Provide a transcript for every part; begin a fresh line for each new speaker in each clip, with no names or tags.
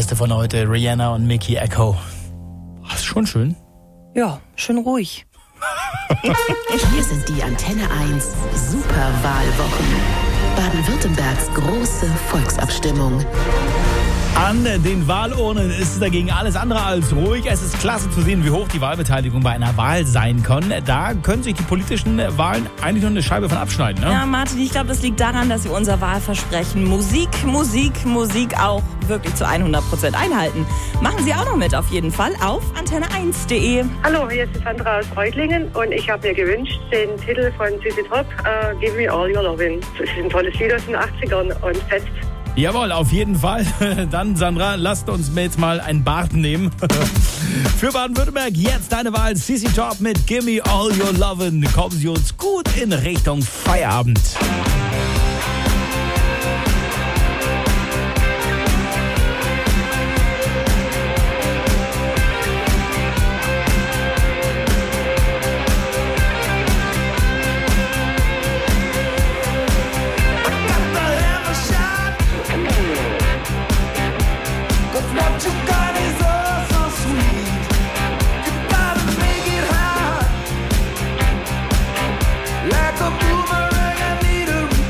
Beste von heute, Rihanna und Mickey Echo. Das ist schon schön.
Ja, schön ruhig.
Hier sind die Antenne 1 Superwahlwochen. Baden-Württembergs große Volksabstimmung.
An den Wahlurnen ist es dagegen alles andere als ruhig. Es ist klasse zu sehen, wie hoch die Wahlbeteiligung bei einer Wahl sein kann. Da können sich die politischen Wahlen eigentlich noch eine Scheibe von abschneiden, ne?
Ja, Martin, ich glaube, das liegt daran, dass wir unser Wahlversprechen Musik auch wirklich zu 100% einhalten. Machen Sie auch noch mit auf jeden Fall auf antenne1.de.
Hallo, hier ist Sandra aus Reutlingen und ich habe mir gewünscht, den Titel von ZZ Top, Give Me All Your Lovin'. Das ist ein tolles Lied aus den 80ern und fetzt.
Jawohl, auf jeden Fall. Dann, Sandra, lasst uns jetzt mal einen Bart nehmen. Für Baden-Württemberg jetzt deine Wahl. ZZ Top mit Gimme All Your Lovin'. Kommen Sie uns gut in Richtung Feierabend.
Like a boomerang, I need a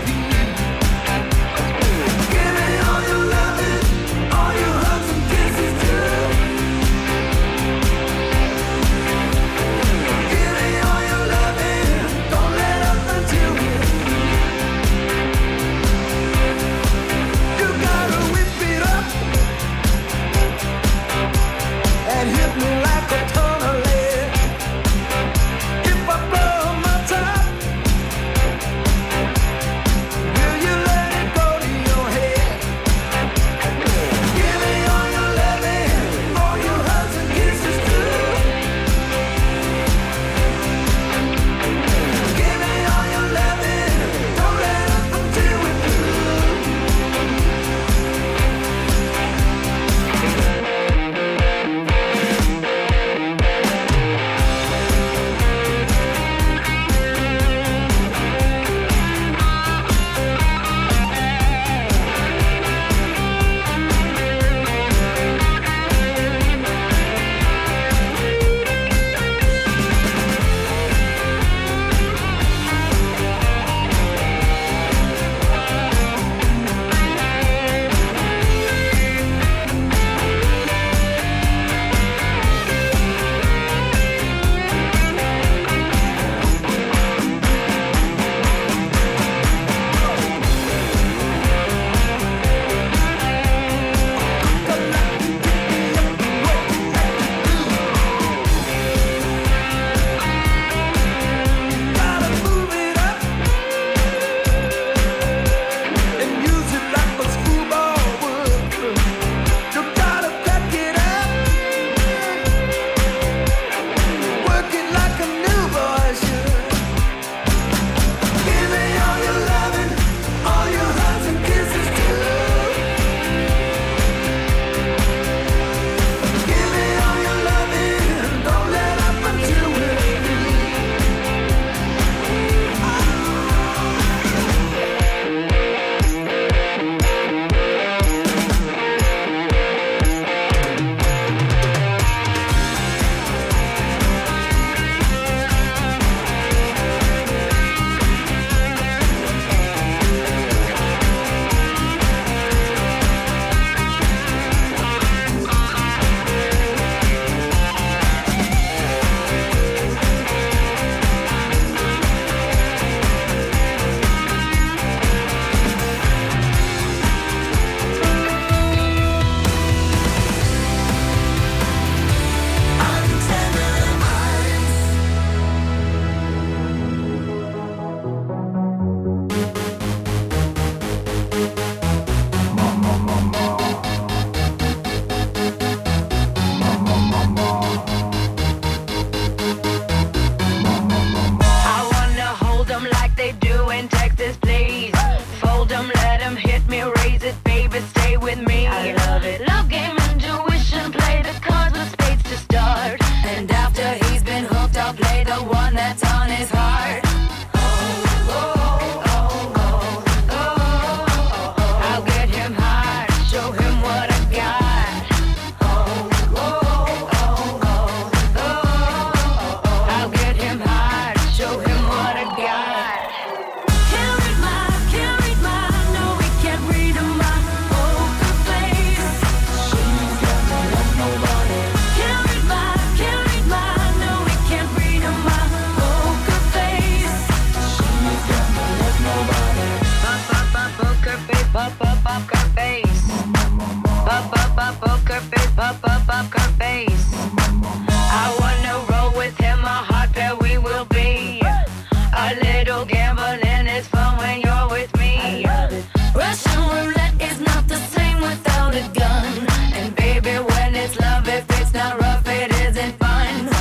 poker face, poker face. I wanna roll with him, a hot pair we will be. A little gambling is fun when you're with me. Russian roulette is not the same without a gun. And baby, when it's love, if it's not rough, it isn't fun.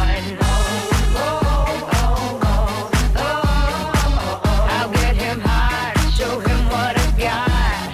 I'll get him hot, show him what I got.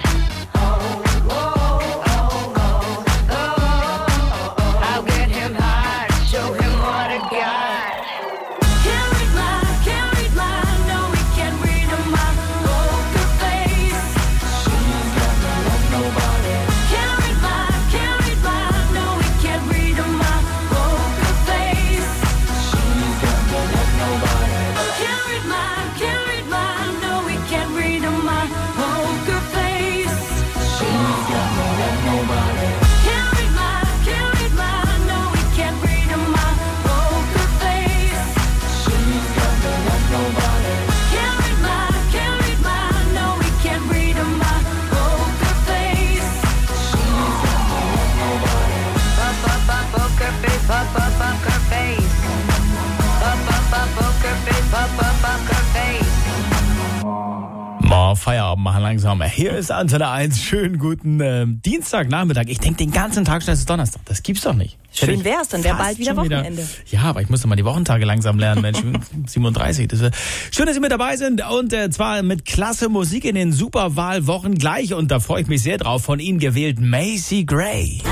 I'll get him hot, show him what I got. Can't read my, no, we can't read my poker face. She's got no love, nobody. Can't read my, no, we can't read my poker face. She's got no love, nobody. Can't read my, no, we can't read my poker face. She's got no love, nobody. Can't read my, no, we can't read my poker face. She's got no love, nobody. Can't read my, no, we can't read my poker face. She's got no love, nobody. Poker face, poker face. Poker face, poker face.
Mal Feierabend machen langsam. Hier ist Antenne 1. Schönen guten Dienstagnachmittag. Ich denke den ganzen Tag schon, es ist Donnerstag. Das gibt's doch nicht.
Schön wär's, dann wäre bald wieder Wochenende.
Ja, aber ich muss doch mal die Wochentage langsam lernen, Mensch. 37. Schön, dass Sie mit dabei sind und zwar mit klasse Musik in den Superwahlwochen gleich. Und da freue ich mich sehr drauf. Von Ihnen gewählt Macy Gray.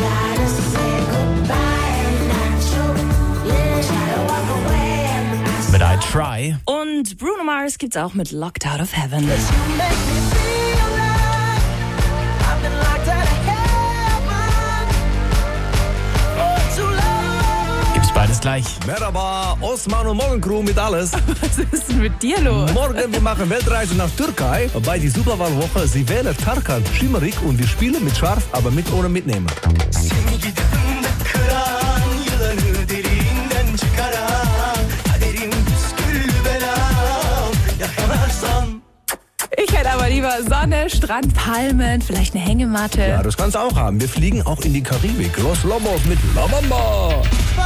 Mit I Try.
Und Bruno Mars gibt's auch mit Locked Out of Heaven.
Gibt's beides gleich.
Merhaba, Osman und Morgencrew mit alles.
Was ist denn mit dir los?
Morgen, wir machen Weltreise nach Türkei. Bei die Superwahlwoche, sie wählen Tarkan Şimşek und wir spielen mit Scharf, aber mit ohne Mitnehmer.
Ich hätte aber lieber Sonne, Strand, Palmen, vielleicht eine Hängematte.
Ja, das kannst du auch haben. Wir fliegen auch in die Karibik. Los Lobos mit La Bamba.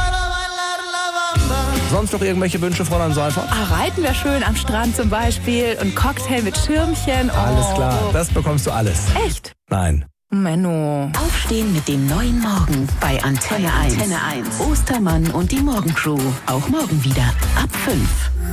Sonst noch irgendwelche Wünsche, Fräulein Seifer?
Reiten wir schön am Strand zum Beispiel und Cocktail mit Schirmchen.
Alles klar, das bekommst du alles.
Echt?
Nein.
Menno.
Aufstehen mit dem neuen Morgen bei Antenne 1. Ostermann und die Morgencrew. Auch morgen wieder ab 5.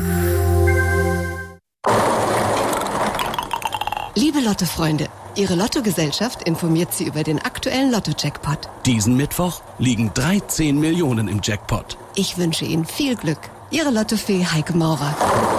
Liebe Lotto-Freunde, Ihre Lottogesellschaft informiert Sie über den aktuellen Lotto-Jackpot.
Diesen Mittwoch liegen 13 Millionen im Jackpot.
Ich wünsche Ihnen viel Glück. Ihre Lottofee Heike Maurer.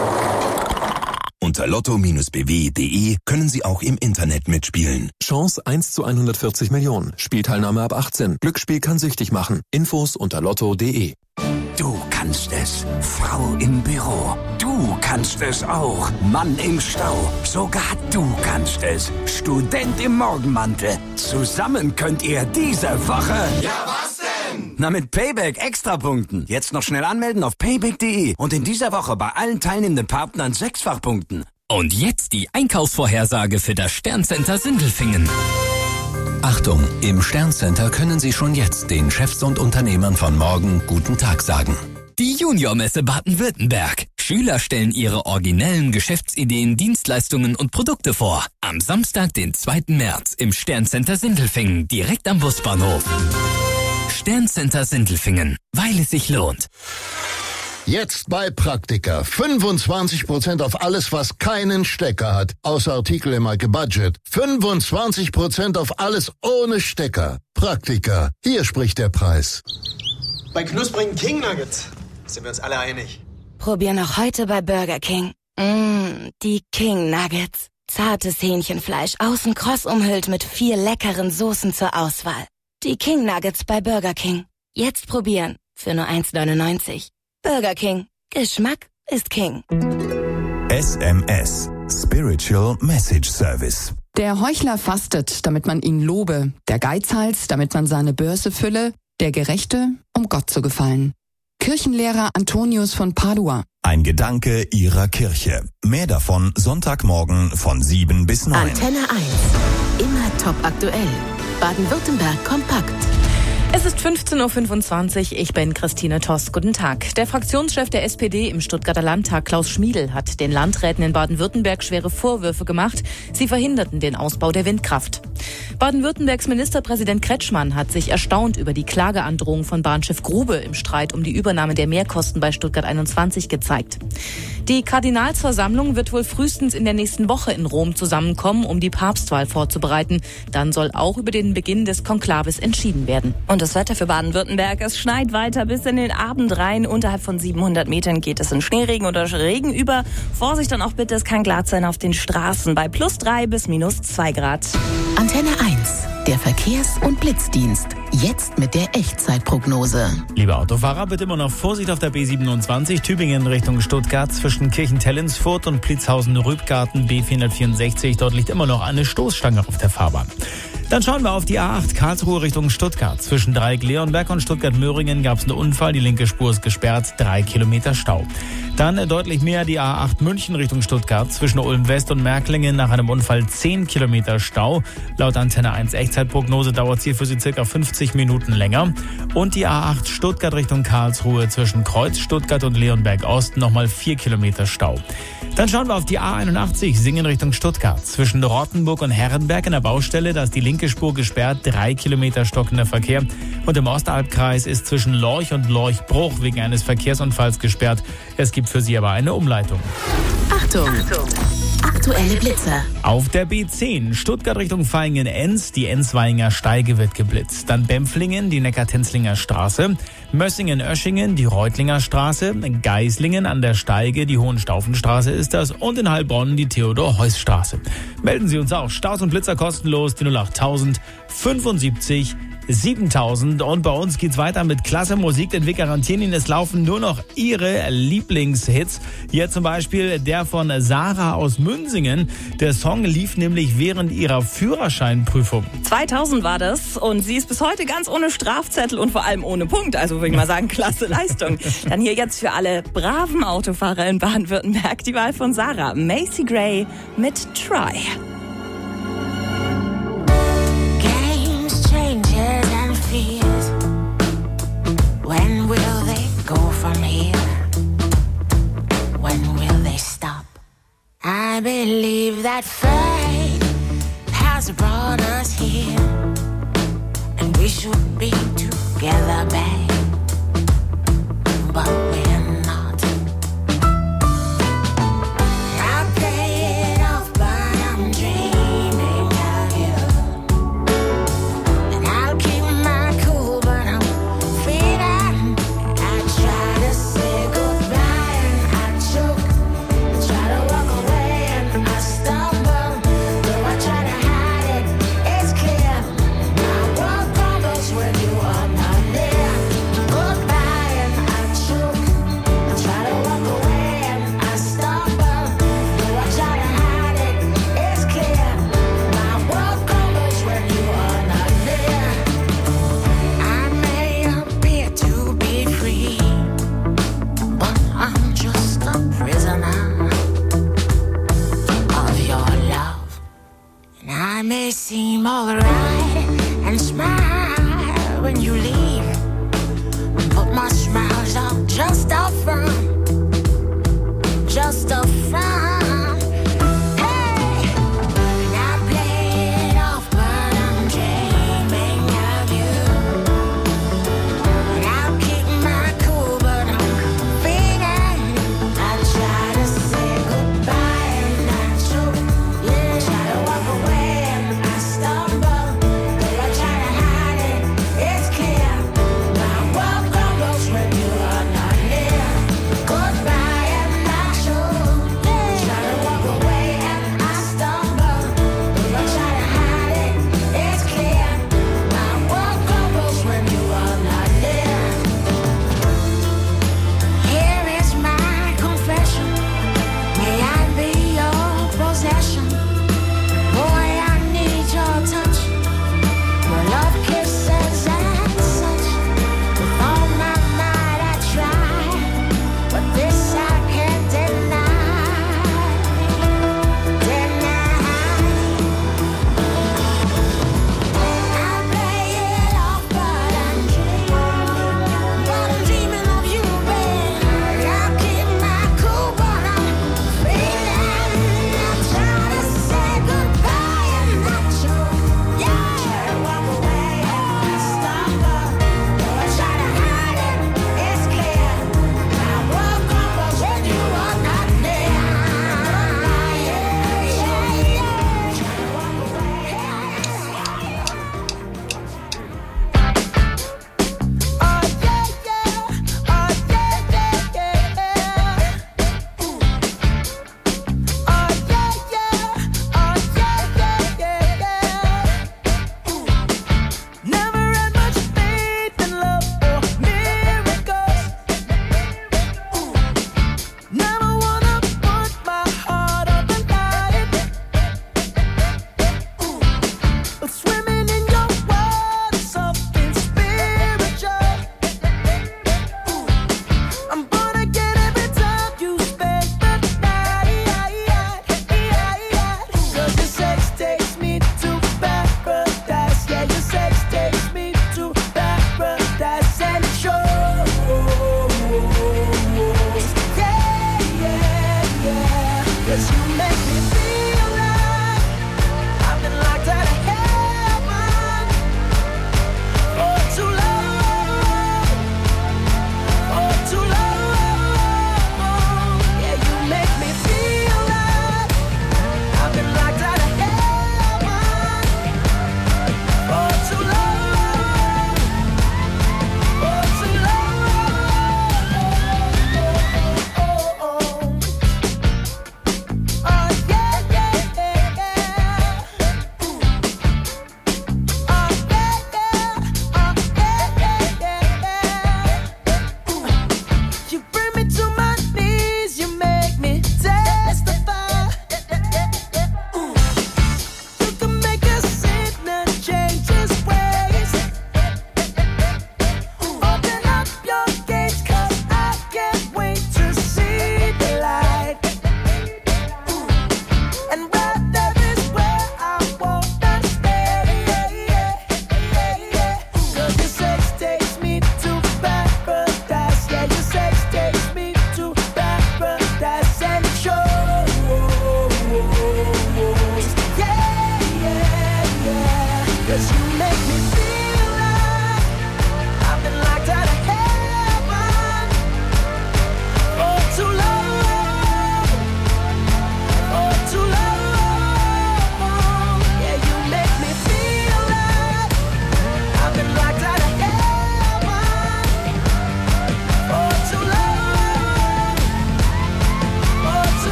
Unter lotto-bw.de können Sie auch im Internet mitspielen.
Chance 1 zu 140 Millionen. Spielteilnahme ab 18. Glücksspiel kann süchtig machen. Infos unter lotto.de.
Du kannst es, Frau im Büro. Du kannst es auch, Mann im Stau. Sogar du kannst es, Student im Morgenmantel. Zusammen könnt ihr diese Woche...
Ja, was denn?
Na, mit Payback Extrapunkten. Jetzt noch schnell anmelden auf payback.de und in dieser Woche bei allen teilnehmenden Partnern 6-fach punkten.
Und jetzt die Einkaufsvorhersage für das Sterncenter Sindelfingen.
Achtung, im Sterncenter können Sie schon jetzt den Chefs und Unternehmern von morgen guten Tag sagen.
Die Juniormesse Baden-Württemberg. Schüler stellen ihre originellen Geschäftsideen, Dienstleistungen und Produkte vor. Am Samstag, den 2. März im Sterncenter Sindelfingen, direkt am Busbahnhof. Sterncenter Sindelfingen, weil es sich lohnt.
Jetzt bei Praktika. 25% auf alles, was keinen Stecker hat. Außer Artikel im Maike Budget. 25% auf alles ohne Stecker. Praktika. Hier spricht der Preis.
Bei knusprigen King Nuggets sind wir uns alle einig.
Probier noch heute bei Burger King. Die King Nuggets. Zartes Hähnchenfleisch, außen kross umhüllt mit 4 leckeren Soßen zur Auswahl. Die King Nuggets bei Burger King. Jetzt probieren. Für nur 1,99. Burger King. Geschmack ist King.
SMS. Spiritual Message Service.
Der Heuchler fastet, damit man ihn lobe. Der Geizhals, damit man seine Börse fülle. Der Gerechte, um Gott zu gefallen. Kirchenlehrer Antonius von Padua.
Ein Gedanke Ihrer Kirche. Mehr davon Sonntagmorgen von 7 bis 9.
Antenne 1. Immer top aktuell. Baden-Württemberg kompakt.
Es ist 15.25 Uhr, ich bin Christine Toss. Guten Tag. Der Fraktionschef der SPD im Stuttgarter Landtag, Klaus Schmiedl, hat den Landräten in Baden-Württemberg schwere Vorwürfe gemacht. Sie verhinderten den Ausbau der Windkraft. Baden-Württembergs Ministerpräsident Kretschmann hat sich erstaunt über die Klageandrohung von Bahnchef Grube im Streit um die Übernahme der Mehrkosten bei Stuttgart 21 gezeigt. Die Kardinalsversammlung wird wohl frühestens in der nächsten Woche in Rom zusammenkommen, um die Papstwahl vorzubereiten. Dann soll auch über den Beginn des Konklaves entschieden werden.
Und das Wetter für Baden-Württemberg, es schneit weiter bis in den Abend rein. Unterhalb von 700 Metern geht es in Schneeregen oder Regen über. Vorsicht dann auch bitte, es kann glatt sein auf den Straßen bei +3 bis -2 Grad.
Antenne 1, der Verkehrs- und Blitzdienst. Jetzt mit der Echtzeitprognose.
Liebe Autofahrer, bitte immer noch Vorsicht auf der B27 Tübingen Richtung Stuttgart zwischen Kirchentellensfurt und Plitzhausen-Rübgarten B464. Dort liegt immer noch eine Stoßstange auf der Fahrbahn. Dann schauen wir auf die A8 Karlsruhe Richtung Stuttgart. Zwischen Dreieck-Leonberg und Stuttgart-Möhringen gab es einen Unfall. Die linke Spur ist gesperrt, 3 Kilometer Stau. Dann deutlich mehr die A8 München Richtung Stuttgart. Zwischen Ulm-West und Märklingen nach einem Unfall 10 Kilometer Stau. Laut Antenne 1 Echtzeitprognose dauert es hier für Sie ca. 50 Minuten länger. Und die A8 Stuttgart Richtung Karlsruhe zwischen Kreuz, Stuttgart und Leonberg Ost nochmal 4 Kilometer Stau. Dann schauen wir auf die A81 Singen Richtung Stuttgart. Zwischen Rottenburg und Herrenberg in der Baustelle, da ist die linke Spur gesperrt, 3 Kilometer stockender Verkehr. Und im Ostalbkreis ist zwischen Lorch und Lorchbruch wegen eines Verkehrsunfalls gesperrt. Es gibt für Sie aber eine Umleitung.
Achtung! Aktuelle Blitzer.
Auf der B10 Stuttgart Richtung Vaihingen-Enz, die Enzweinger Steige wird geblitzt. Dann Bempflingen, die Neckar-Tenzlinger Straße. Mössingen-Öschingen, die Reutlinger Straße. Geislingen an der Steige, die Hohenstaufenstraße ist das. Und in Heilbronn die Theodor-Heuss-Straße. Melden Sie uns auch. Staus und Blitzer kostenlos, die 08000 75 7000. Und bei uns geht's weiter mit klasse Musik, denn wir garantieren Ihnen, es laufen nur noch Ihre Lieblingshits. Hier zum Beispiel der von Sarah aus Münsingen. Der Song lief nämlich während ihrer Führerscheinprüfung.
2000 war das und sie ist bis heute ganz ohne Strafzettel und vor allem ohne Punkt. Also würde ich mal sagen, klasse Leistung. Dann hier jetzt für alle braven Autofahrer in Baden-Württemberg die Wahl von Sarah. Macy Gray mit Try.
When will they go from here? When will they stop? I believe that fate has brought us here, and we should be together, babe, but we're not. I play it off, but I'm dreaming of you, and I'll keep my cool, but I'm feeling. I try to say goodbye and I choke. I try to walk away and I stumble. Though I try to hide it, it's clear. My world crumbles when you are not there. Goodbye and I choke. I try to walk away and I stumble. Though I try to hide it, it's clear. My world crumbles when you are not there. I may appear to be free, but I'm just a prisoner of your love. And I may seem alright and smile when you leave, but my smiles are just a front, just a front. Hey, and I play it off, but I'm dreaming of you. And I'll keep my cool, but I'm feeling. I try to say goodbye and I choke. Yeah, try to walk away and I stumble. Though I try to hide it, it's clear.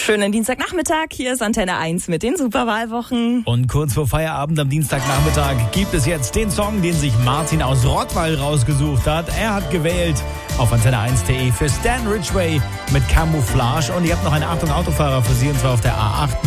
Schönen Dienstagnachmittag. Hier ist Antenne 1 mit den Superwahlwochen.
Und kurz vor Feierabend am Dienstagnachmittag gibt es jetzt den Song, den sich Martin aus Rottweil rausgesucht hat. Er hat gewählt auf antenne1.de für Stan Ridgway mit Camouflage. Und ich habe noch eine Achtung Autofahrer für Sie, und zwar auf der A8.